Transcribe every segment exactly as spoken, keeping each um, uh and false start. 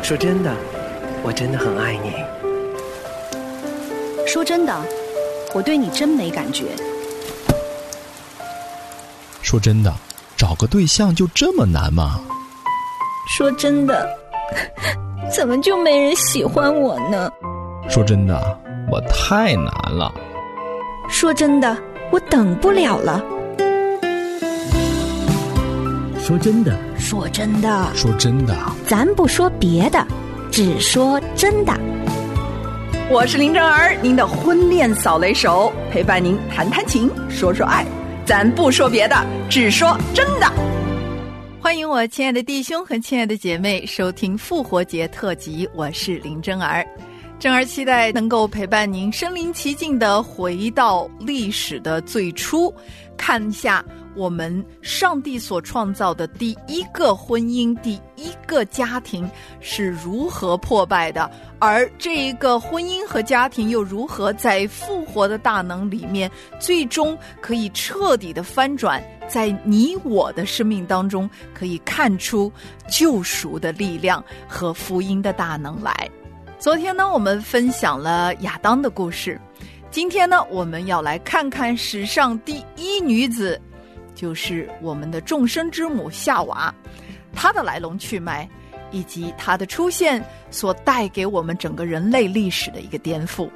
说真的，我真的很爱你。 说真的，我对你真没感觉。 说真的，找个对象就这么难吗？ 说真的，怎么就没人喜欢我呢？ 说真的，我太难了。 说真的，我等不了了。 说真的， 说真的， 说真的， 咱不说别的，只说真的。 我是林正儿，您的婚恋扫雷手，陪伴您谈谈情，说说爱，咱不说别的，只说真的。 欢迎我亲爱的弟兄和亲爱的姐妹收听复活节特辑，我是林真儿。真儿期待能够陪伴您身临其境地回到历史的最初，看一下我们上帝所创造的第一个婚姻，第一个家庭是如何破败的，而这一个婚姻和家庭又如何在复活的大能里面最终可以彻底的翻转，在你我的生命当中可以看出救赎的力量和福音的大能来。昨天呢，我们分享了亚当的故事，今天呢，我们要来看看史上第一女子，就是我们的众生之母夏娃，她的来龙去脉以及她的出现所带给我们整个人类历史的一个颠覆。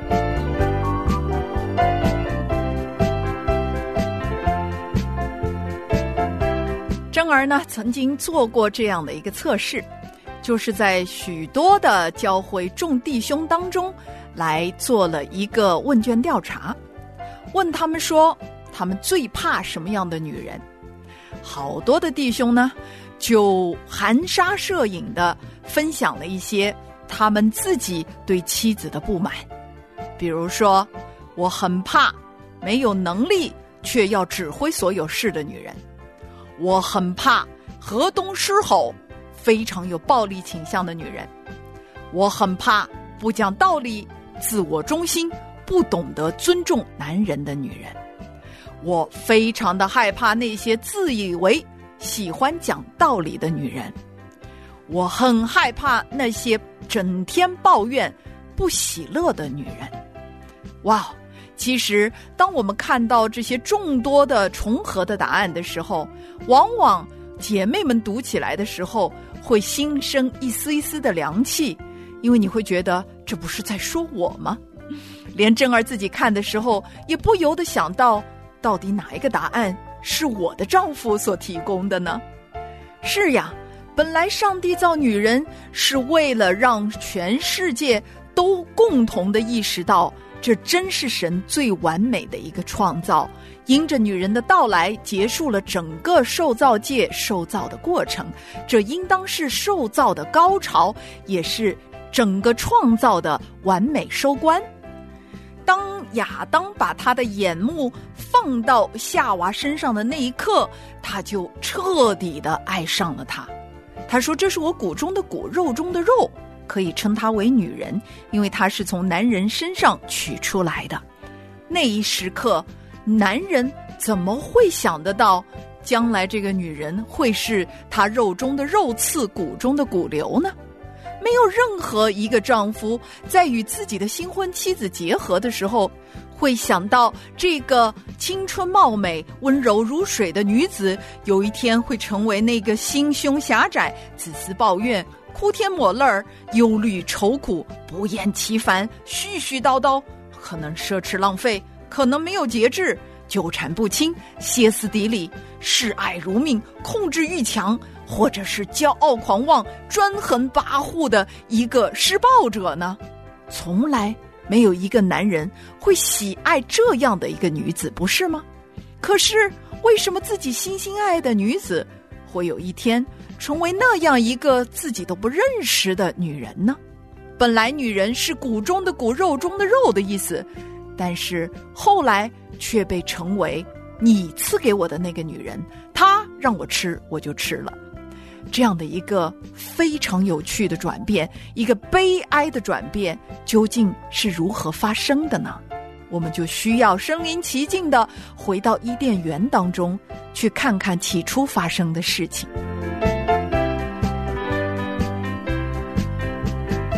真儿呢曾经做过这样的一个测试，就是在许多的教会众弟兄当中来做了一个问卷调查，问他们说他们最怕什么样的女人。好多的弟兄呢就含沙射影的分享了一些他们自己对妻子的不满，比如说，我很怕没有能力却要指挥所有事的女人，我很怕河东狮吼非常有暴力倾向的女人，我很怕不讲道理、自我中心、不懂得尊重男人的女人，我非常的害怕那些自以为喜欢讲道理的女人，我很害怕那些整天抱怨、不喜乐的女人。哇，其实当我们看到这些众多的重合的答案的时候，往往姐妹们读起来的时候会心生一丝一丝的凉气，因为你会觉得这不是在说我吗？连真儿自己看的时候也不由得想到，到底哪一个答案是我的丈夫所提供的呢？是呀，本来上帝造女人是为了让全世界都共同的意识到，这真是神最完美的一个创造，因着女人的到来结束了整个受造界受造的过程，这应当是受造的高潮，也是整个创造的完美收官。当亚当把他的眼目放到夏娃身上的那一刻，他就彻底的爱上了她。他说，这是我骨中的骨，肉中的肉，可以称她为女人，因为她是从男人身上取出来的。那一时刻，男人怎么会想得到将来这个女人会是他肉中的肉刺，骨中的骨瘤呢？没有任何一个丈夫在与自己的新婚妻子结合的时候会想到这个青春貌美、温柔如水的女子有一天会成为那个心胸狭窄、自私抱怨、哭天抹泪、忧虑愁苦、不厌其烦、絮絮叨叨，可能奢侈浪费，可能没有节制，纠缠不清、歇斯底里、视爱如命、控制欲强，或者是骄傲狂妄、专横跋扈的一个施暴者呢？从来没有一个男人会喜爱这样的一个女子，不是吗？可是为什么自己心心爱的女子会有一天成为那样一个自己都不认识的女人呢？本来女人是骨中的骨，肉中的肉的意思，但是后来却被称为你赐给我的那个女人，她让我吃我就吃了。这样的一个非常有趣的转变，一个悲哀的转变，究竟是如何发生的呢？我们就需要身临其境的回到伊甸园当中，去看看起初发生的事情。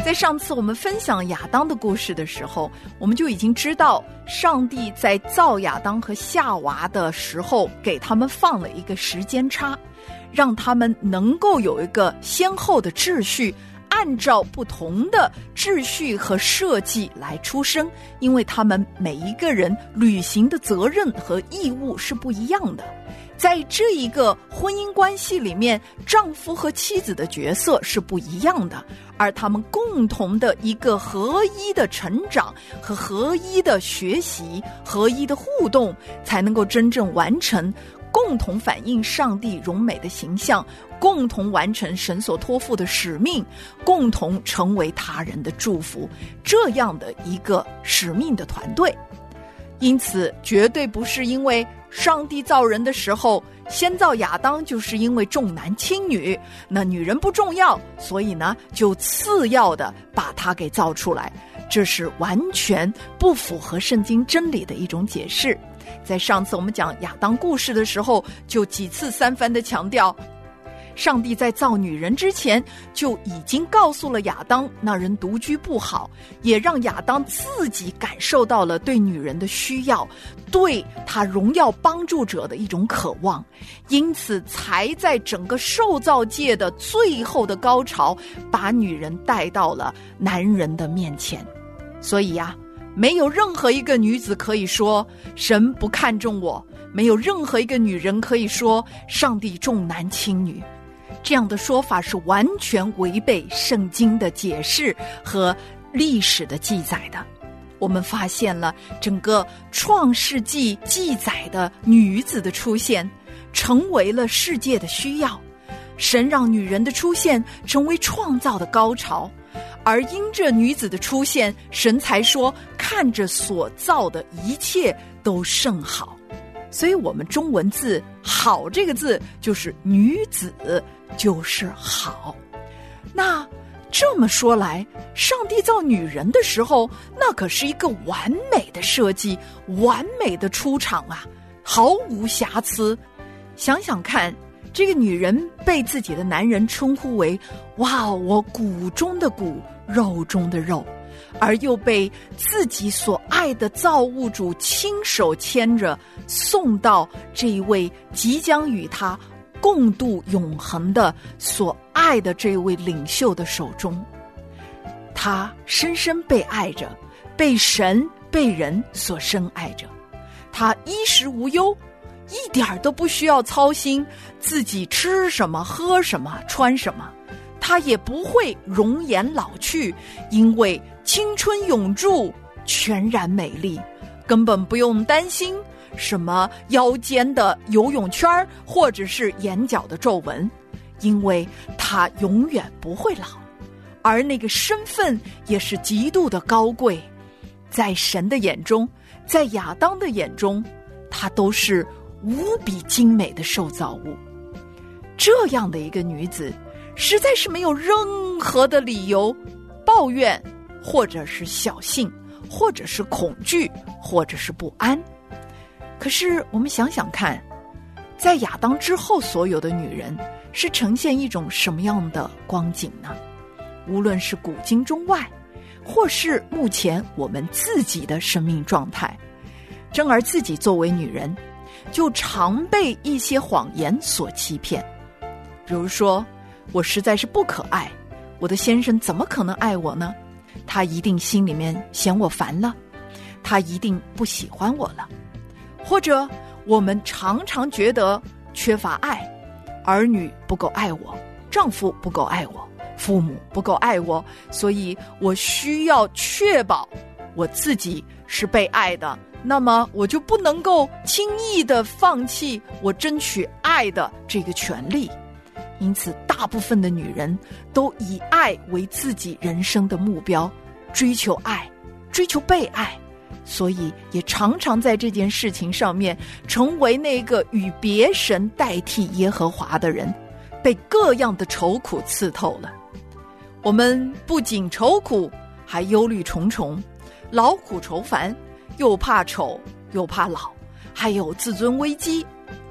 在上次我们分享亚当的故事的时候，我们就已经知道上帝在造亚当和夏娃的时候给他们放了一个时间差，让他们能够有一个先后的秩序，按照不同的秩序和设计来出生，因为他们每一个人履行的责任和义务是不一样的。在这一个婚姻关系里面，丈夫和妻子的角色是不一样的，而他们共同的一个合一的成长和合一的学习、合一的互动，才能够真正完成共同反映上帝荣美的形象，共同完成神所托付的使命，共同成为他人的祝福，这样的一个使命的团队。因此绝对不是因为上帝造人的时候先造亚当就是因为重男轻女，那女人不重要，所以呢就次要的把它给造出来，这是完全不符合圣经真理的一种解释。在上次我们讲亚当故事的时候，就几次三番的强调，上帝在造女人之前就已经告诉了亚当那人独居不好，也让亚当自己感受到了对女人的需要，对他荣耀帮助者的一种渴望，因此才在整个受造界的最后的高潮把女人带到了男人的面前。所以呀、啊没有任何一个女子可以说神不看重我，没有任何一个女人可以说上帝重男轻女，这样的说法是完全违背圣经的解释和历史的记载的。我们发现了整个创世纪记载的女子的出现成为了世界的需要，神让女人的出现成为创造的高潮，而因着女子的出现，神才说看着所造的一切都甚好。所以我们中文字好这个字就是女子就是好。那这么说来，上帝造女人的时候，那可是一个完美的设计，完美的出场啊，毫无瑕疵。想想看，这个女人被自己的男人称呼为哇，我骨中的骨，肉中的肉，而又被自己所爱的造物主亲手牵着送到这一位即将与他共度永恒的所爱的这位领袖的手中。他深深被爱着，被神被人所深爱着，他衣食无忧，一点都不需要操心自己吃什么喝什么穿什么，他也不会容颜老去，因为青春永驻，全然美丽，根本不用担心什么腰间的游泳圈或者是眼角的皱纹，因为他永远不会老，而那个身份也是极度的高贵，在神的眼中，在亚当的眼中，他都是无比精美的受造物。这样的一个女子实在是没有任何的理由抱怨，或者是侥幸，或者是恐惧，或者是不安。可是我们想想看，在亚当之后所有的女人是呈现一种什么样的光景呢？无论是古今中外，或是目前我们自己的生命状态，珍儿自己作为女人就常被一些谎言所欺骗。比如说，我实在是不可爱，我的先生怎么可能爱我呢？他一定心里面嫌我烦了，他一定不喜欢我了。或者我们常常觉得缺乏爱，儿女不够爱我，丈夫不够爱我，父母不够爱我，所以我需要确保我自己是被爱的，那么我就不能够轻易的放弃我争取爱的这个权利。因此大部分的女人都以爱为自己人生的目标，追求爱，追求被爱，所以也常常在这件事情上面成为那个与别神代替耶和华的人，被各样的愁苦刺透了。我们不仅愁苦，还忧虑重重，劳苦愁烦，又怕丑又怕老，还有自尊危机。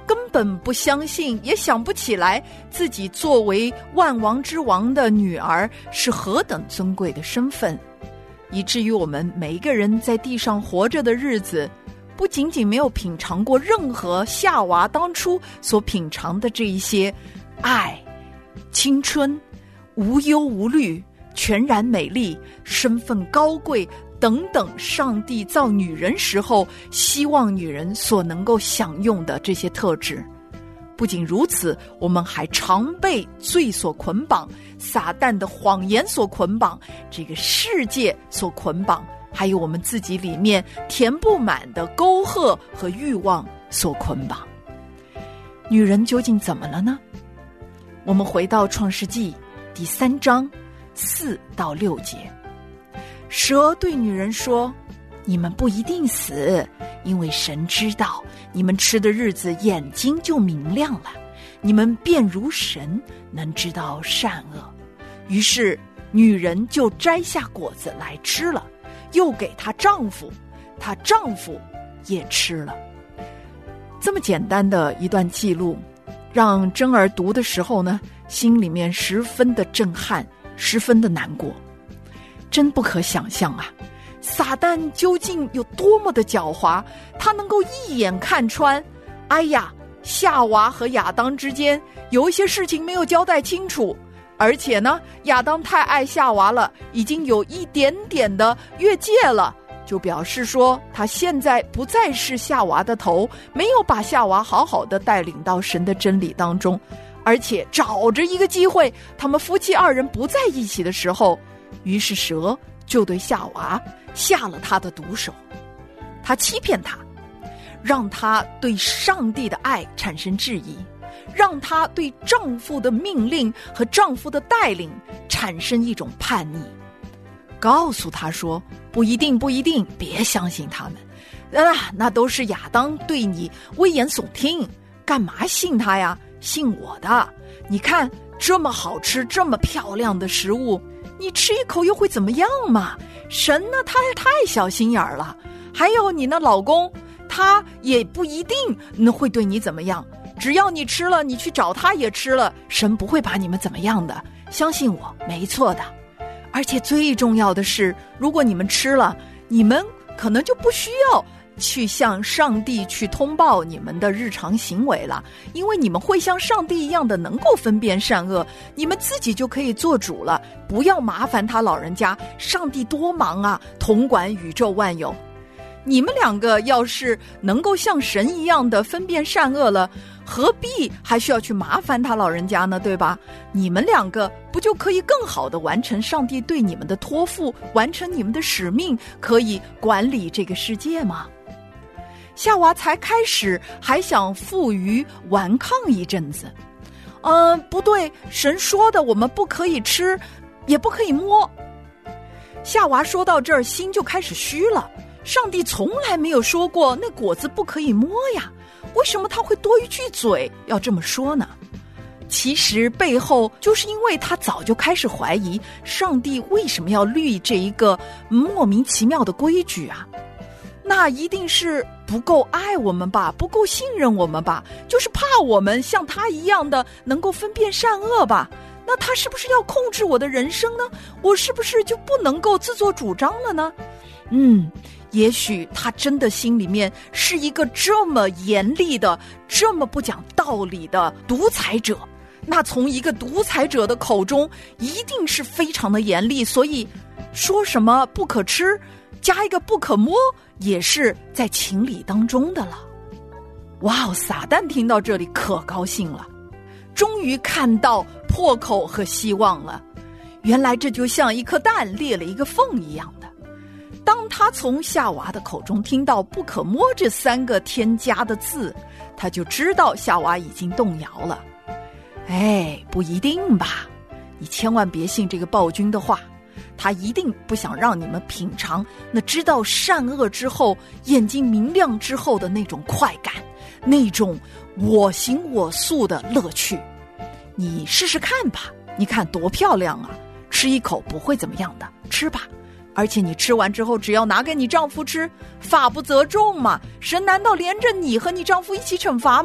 根本不相信，也想不起来自己作为万王之王的女儿是何等尊贵的身份，以至于我们每一个人在地上活着的日子，不仅仅没有品尝过任何夏娃当初所品尝的这一些爱、青春、无忧无虑、全然美丽、身份高贵等等上帝造女人时候希望女人所能够享用的这些特质。不仅如此，我们还常被罪所捆绑，撒旦的谎言所捆绑，这个世界所捆绑，还有我们自己里面填不满的沟壑和欲望所捆绑。女人究竟怎么了呢？我们回到创世纪第三章四到六节，蛇对女人说，你们不一定死，因为神知道你们吃的日子眼睛就明亮了，你们便如神，能知道善恶。于是女人就摘下果子来吃了，又给她丈夫，她丈夫也吃了。这么简单的一段记录，让珍儿读的时候呢，心里面十分的震撼，十分的难过。真不可想象啊，撒旦究竟有多么的狡猾，他能够一眼看穿，哎呀，夏娃和亚当之间有一些事情没有交代清楚，而且呢，亚当太爱夏娃了，已经有一点点的越界了，就表示说他现在不再是夏娃的头，没有把夏娃好好的带领到神的真理当中，而且找着一个机会，他们夫妻二人不在一起的时候，于是蛇就对夏娃下了他的毒手，他欺骗他，让他对上帝的爱产生质疑，让他对丈夫的命令和丈夫的带领产生一种叛逆，告诉他说，不一定不一定，别相信他们啊，那都是亚当对你危言耸听，干嘛信他呀？信我的，你看这么好吃这么漂亮的食物，你吃一口又会怎么样嘛？神呢，他太小心眼儿了，还有你那老公，他也不一定能会对你怎么样，只要你吃了，你去找他也吃了，神不会把你们怎么样的，相信我，没错的。而且最重要的是，如果你们吃了，你们可能就不需要去向上帝去通报你们的日常行为了，因为你们会像上帝一样的能够分辨善恶，你们自己就可以做主了，不要麻烦他老人家，上帝多忙啊，统管宇宙万有。你们两个要是能够像神一样的分辨善恶了，何必还需要去麻烦他老人家呢，对吧？你们两个不就可以更好的完成上帝对你们的托付，完成你们的使命，可以管理这个世界吗？夏娃才开始还想负隅顽抗一阵子，嗯、呃，不对，神说的我们不可以吃，也不可以摸。夏娃说到这儿，心就开始虚了。上帝从来没有说过那果子不可以摸呀，为什么他会多一句嘴要这么说呢？其实背后就是因为他早就开始怀疑上帝为什么要立这一个莫名其妙的规矩啊。那一定是不够爱我们吧，不够信任我们吧，就是怕我们像他一样的能够分辨善恶吧。那他是不是要控制我的人生呢？我是不是就不能够自作主张了呢？嗯，也许他真的心里面是一个这么严厉的，这么不讲道理的独裁者，那从一个独裁者的口中一定是非常的严厉，所以说什么不可吃加一个不可摸也是在情理当中的了。哇，撒旦听到这里可高兴了，终于看到破口和希望了。原来这就像一颗蛋裂了一个缝一样的。当他从夏娃的口中听到不可摸这三个添加的字，他就知道夏娃已经动摇了。哎，不一定吧，你千万别信这个暴君的话，他一定不想让你们品尝那知道善恶之后眼睛明亮之后的那种快感，那种我行我素的乐趣。你试试看吧，你看多漂亮啊，吃一口不会怎么样的，吃吧。而且你吃完之后只要拿给你丈夫吃，法不责众嘛，神难道连着你和你丈夫一起惩罚吗？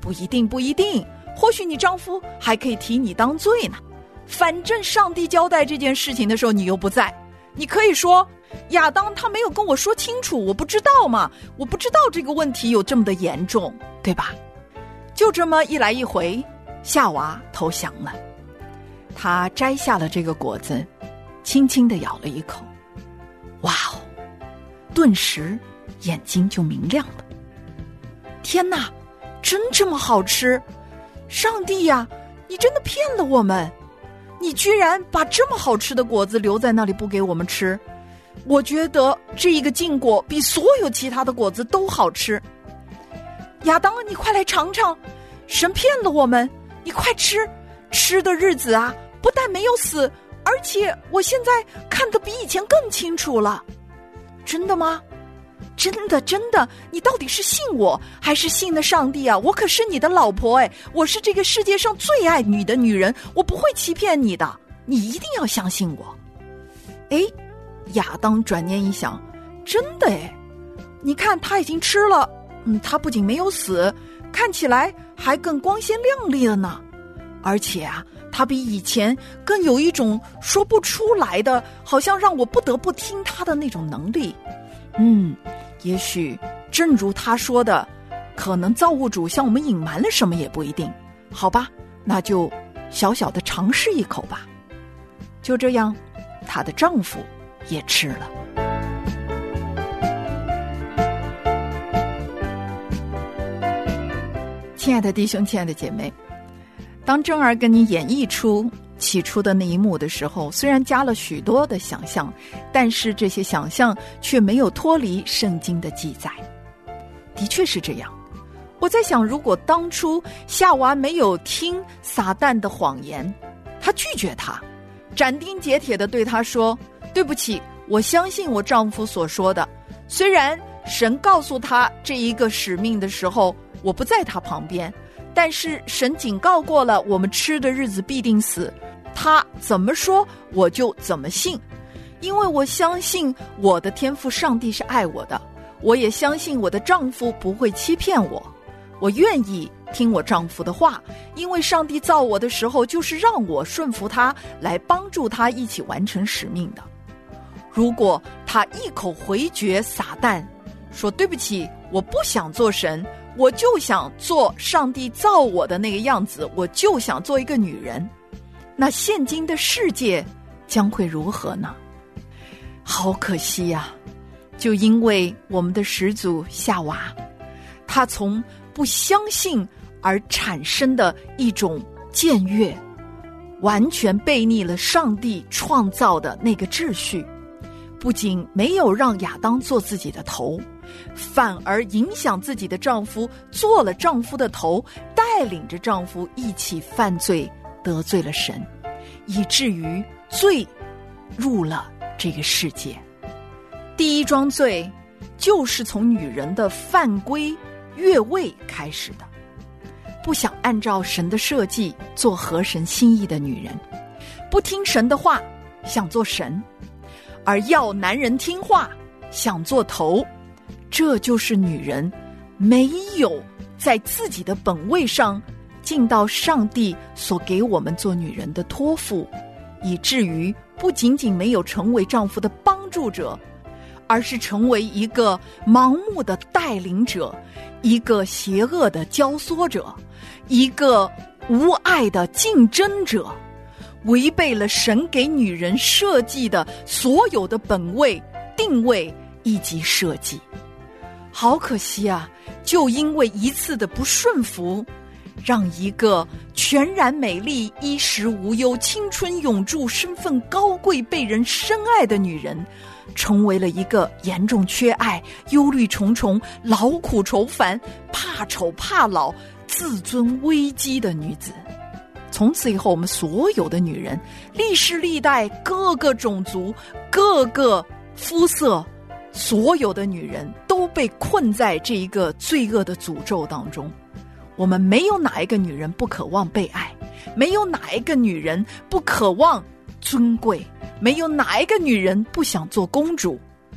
不一定，不一定，或许你丈夫还可以提你当罪呢。反正上帝交代这件事情的时候你又不在，你可以说亚当他没有跟我说清楚，我不知道嘛，我不知道这个问题有这么的严重，对吧？就这么一来一回，夏娃投降了，她摘下了这个果子，轻轻地咬了一口，哇哦，顿时眼睛就明亮了。天哪，真这么好吃？上帝呀，你真的骗了我们，你居然把这么好吃的果子留在那里不给我们吃。我觉得这一个禁果比所有其他的果子都好吃。亚当，你快来尝尝，神骗了我们，你快吃，吃的日子啊，不但没有死，而且我现在看得比以前更清楚了。真的吗？真的真的，你到底是信我还是信了上帝啊？我可是你的老婆哎，我是这个世界上最爱你的女人，我不会欺骗你的，你一定要相信我。哎，亚当转念一想，真的哎，你看他已经吃了，嗯，他不仅没有死，看起来还更光鲜亮丽了呢。而且啊，他比以前更有一种说不出来的，好像让我不得不听他的那种能力。嗯，也许正如他说的，可能造物主向我们隐瞒了什么也不一定。好吧，那就小小的尝试一口吧。就这样，她的丈夫也吃了。亲爱的弟兄，亲爱的姐妹，当真儿跟你演绎出起初的那一幕的时候，虽然加了许多的想象，但是这些想象却没有脱离圣经的记载。的确是这样。我在想，如果当初夏娃没有听撒旦的谎言，她拒绝他，斩钉截铁地对他说，对不起，我相信我丈夫所说的，虽然神告诉他这一个使命的时候我不在他旁边，但是神警告过了，我们吃的日子必定死，他怎么说我就怎么信，因为我相信我的天父上帝是爱我的，我也相信我的丈夫不会欺骗我，我愿意听我丈夫的话，因为上帝造我的时候就是让我顺服他，来帮助他一起完成使命的。如果他一口回绝撒旦，说对不起，我不想做神，我就想做上帝造我的那个样子，我就想做一个女人，那现今的世界将会如何呢？好可惜呀、啊！就因为我们的始祖夏娃，她从不相信而产生的一种僭越，完全背逆了上帝创造的那个秩序，不仅没有让亚当做自己的头，反而影响自己的丈夫，做了丈夫的头，带领着丈夫一起犯罪，得罪了神，以至于罪入了这个世界。第一桩罪就是从女人的犯规越位开始的，不想按照神的设计做合神心意的女人，不听神的话，想做神，而要男人听话，想做头，这就是女人没有在自己的本位上尽到上帝所给我们做女人的托付，以至于不仅仅没有成为丈夫的帮助者，而是成为一个盲目的带领者，一个邪恶的教唆者，一个无爱的竞争者，违背了神给女人设计的所有的本位、定位以及设计。好可惜啊，就因为一次的不顺服，让一个全然美丽、衣食无忧、青春永驻、身份高贵、被人深爱的女人，成为了一个严重缺爱、忧虑重重、劳苦愁烦、怕丑怕老、自尊危机的女子。从此以后，我们所有的女人，历世历代各个种族、各个肤色，所有的女人都被困在这一个罪恶的诅咒当中。我们没有哪一个女人不渴望被爱，没有哪一个女人不渴望尊贵，没有哪一个女人不想做公主，却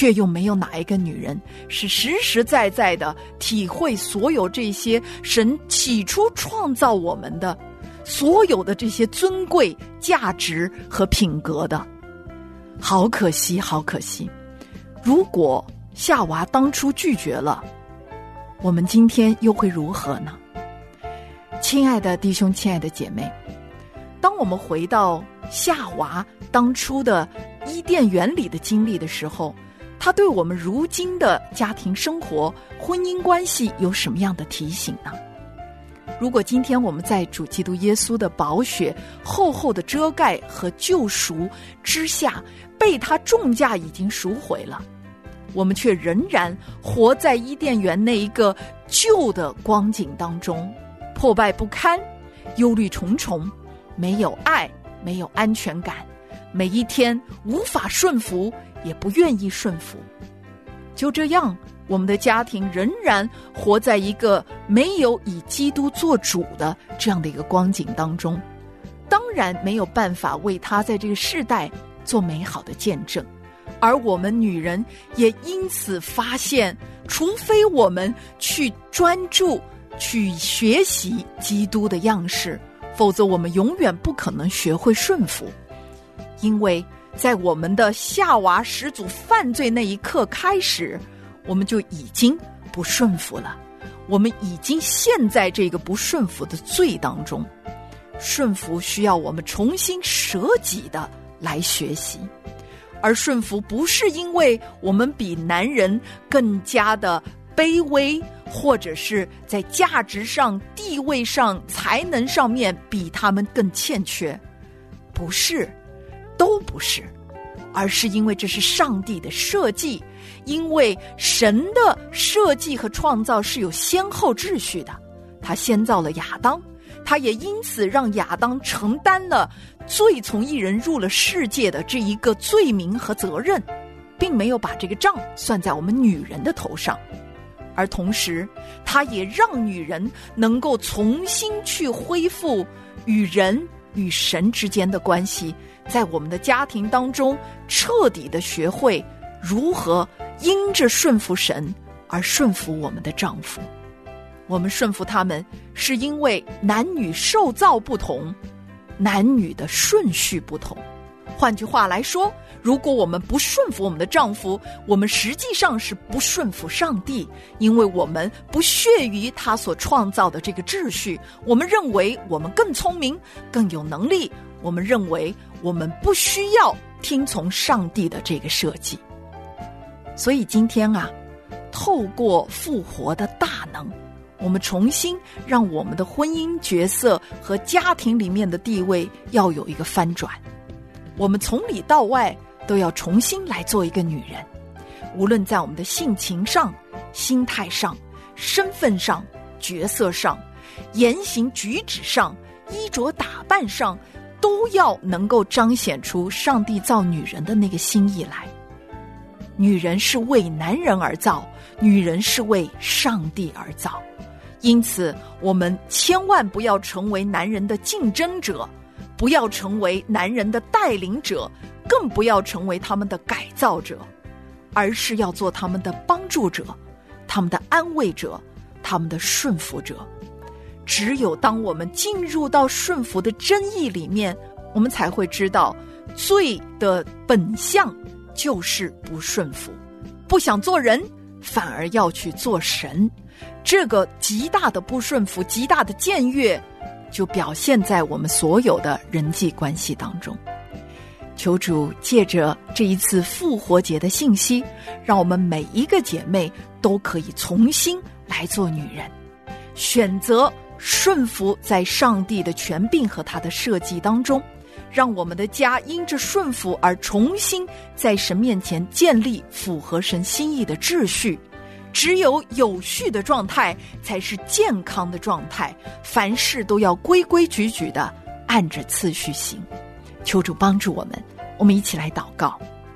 却又没有哪一个女人是实实在在的体会所有这些神起初创造我们的所有的这些尊贵价值和品格的。好可惜，好可惜，如果夏娃当初拒绝了，我们今天又会如何呢？亲爱的弟兄，亲爱的姐妹，当我们回到夏娃当初的伊甸园里的经历的时候，他对我们如今的家庭生活、婚姻关系有什么样的提醒呢？如果今天我们在主基督耶稣的宝血厚厚的遮盖和救赎之下，被他重价已经赎回了，我们却仍然活在伊甸园那一个旧的光景当中，破败不堪，忧虑重重，没有爱，没有安全感，每一天无法顺服，也不愿意顺服。就这样，我们的家庭仍然活在一个没有以基督做主的这样的一个光景当中，当然没有办法为他在这个世代做美好的见证。而我们女人也因此发现，除非我们去专注去学习基督的样式，否则我们永远不可能学会顺服。因为在我们的夏娃始祖犯罪那一刻开始，我们就已经不顺服了，我们已经陷在这个不顺服的罪当中。顺服需要我们重新舍己的来学习，而顺服不是因为我们比男人更加的卑微，或者是在价值上、地位上、才能上面比他们更欠缺，不是，都不是，而是因为这是上帝的设计，因为神的设计和创造是有先后秩序的。他先造了亚当，他也因此让亚当承担了罪从一人入了世界的这一个罪名和责任，并没有把这个账算在我们女人的头上。而同时他也让女人能够重新去恢复与人与神之间的关系，在我们的家庭当中彻底的学会如何因着顺服神而顺服我们的丈夫。我们顺服他们是因为男女受造不同，男女的顺序不同。换句话来说，如果我们不顺服我们的丈夫，我们实际上是不顺服上帝，因为我们不屑于他所创造的这个秩序，我们认为我们更聪明，更有能力，我们认为我们不需要听从上帝的这个设计。所以今天啊，透过复活的大能，我们重新让我们的婚姻角色和家庭里面的地位要有一个翻转。我们从里到外都要重新来做一个女人，无论在我们的性情上、心态上、身份上、角色上、言行举止上、衣着打扮上，都要能够彰显出上帝造女人的那个心意来。女人是为男人而造，女人是为上帝而造。因此我们千万不要成为男人的竞争者，不要成为男人的带领者，更不要成为他们的改造者，而是要做他们的帮助者，他们的安慰者，他们的顺服者。只有当我们进入到顺服的真意里面，我们才会知道罪的本相就是不顺服，不想做人，反而要去做神。这个极大的不顺服，极大的僭越，就表现在我们所有的人际关系当中。求主借着这一次复活节的信息，让我们每一个姐妹都可以重新来做女人，选择顺服在上帝的权柄和他的设计当中，让我们的家因着顺服而重新在神面前建立符合神心意的秩序。只有有序的状态才是健康的状态，凡事都要规规矩矩的按着次序行。求主帮助我们，我们一起来祷告。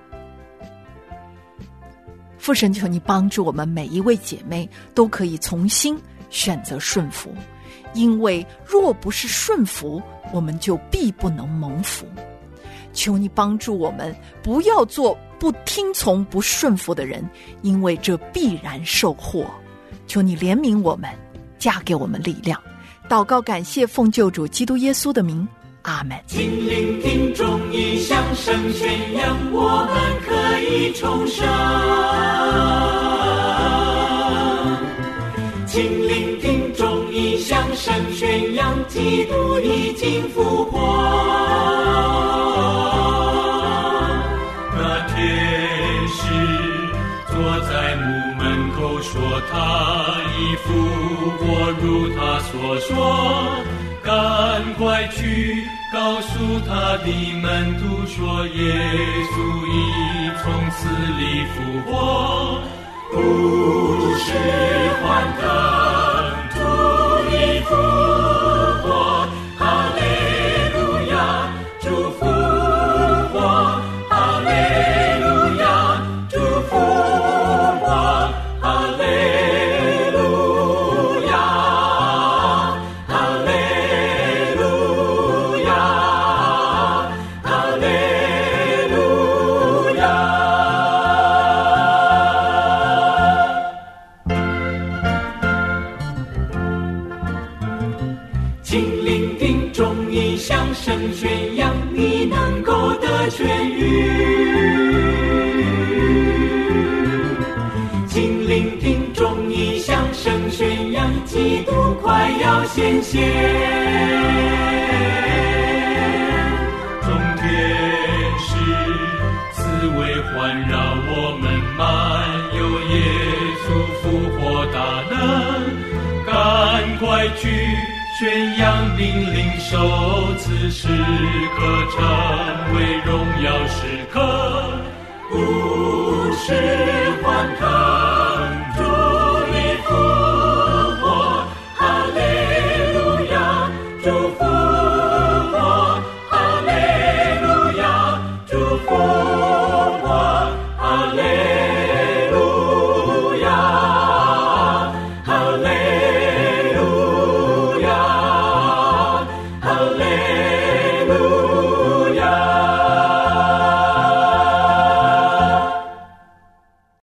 父神，求你帮助我们每一位姐妹都可以重新选择顺服，因为若不是顺服，我们就必不能蒙福。求你帮助我们不要做不听从不顺服的人，因为这必然受祸。求你怜悯我们，加给我们力量。祷告感谢奉救主基督耶稣的名，阿们。 请聆听众义响声宣扬，我们可以重生。请聆听众义响声宣扬，基督已经复活。那天使坐在墓门口说，他已复活，如他所说。赶快去告诉他的门徒说，耶稣已从死里复活，不是幻灯，主已复活，哈利路亚，主复活，哈利路亚，主复活，哈利路亚，哈利路亚，哈利路亚。请聆听众义响声宣扬，你能够得痊愈。请聆听众义响声宣扬，基督快要显现。众天使四围环绕我们，满有耶稣复活大能，赶快去宣扬并领受此时刻